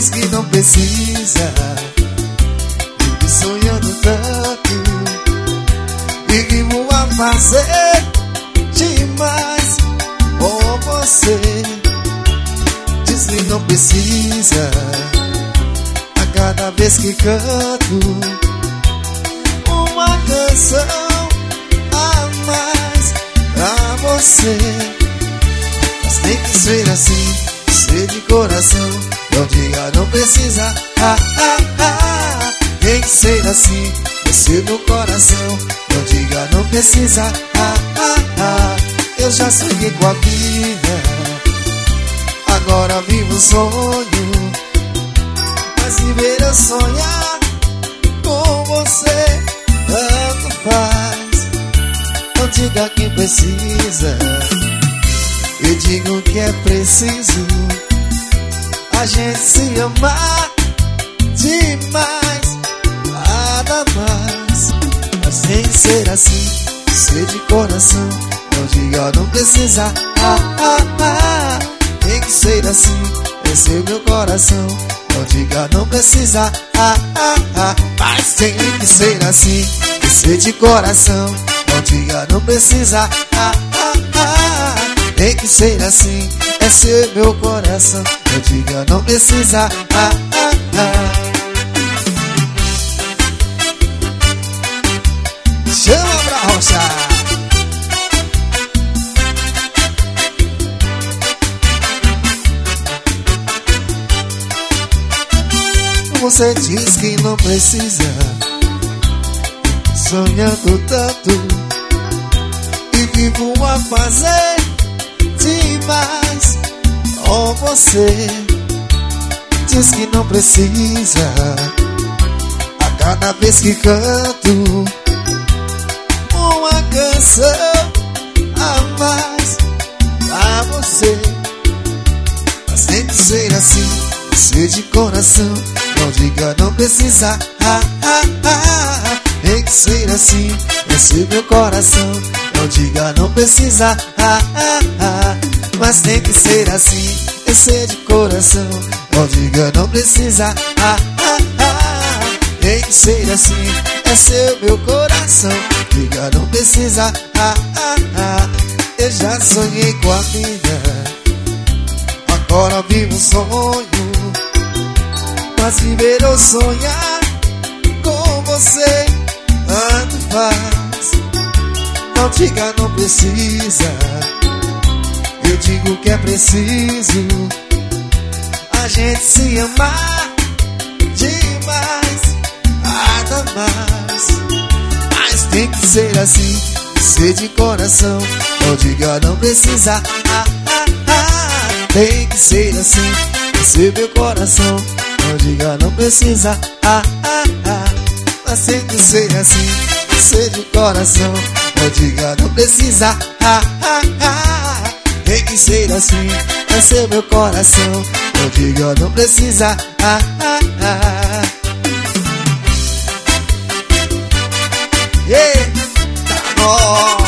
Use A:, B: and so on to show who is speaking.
A: diz que não precisa, vive sonhando tanto e vivo a fazer demais por você. Diz que não precisa, a cada vez que canto uma canção a mais pra você. Mas tem que ser assim, ser de coração. Não diga não precisa, tem que ser assim, ser do coração. Não diga não precisa, eu já sonhei com a vida, agora vivo um sonho. Mas viver eu sonhar com você, tanto faz. Não diga que precisa, eu digo que é preciso a gente se amar demais, nada mais. Mas tem que ser assim, ser de coração. Não diga não precisa, tem que ser assim, esse é meu coração. Não diga não precisa, mas tem que ser assim, ser de coração. Não diga não precisa, tem que ser assim, esse é meu coração. Não diga não precisa, chama pra rocha. Você diz que não precisa, sonhando tanto e vivo a fazer demais com você. Diz que não precisa, a cada vez que canto uma canção a mais pra você. Mas tem que ser assim, ser de coração. Não diga não precisa, tem que ser assim, esse é meu coração. Não diga não precisa, mas tem que ser assim, esse é de coração. Não diga não precisa, tem que ser assim, esse é meu coração. Diga não precisa, eu já sonhei com a vida, agora vivo um sonho. Mas viver ou sonhar com você, tanto faz. Não diga não precisa, eu digo que é preciso a gente se amar demais, nada mais. Mas tem que ser assim, ser de coração. Não diga não precisa, tem que ser assim, esse é meu coração. Não diga não precisa, mas tem que ser assim, ser de coração. Não diga não precisa, tem que ser assim, esse é meu coração. Não diga não precisa, eita, nós.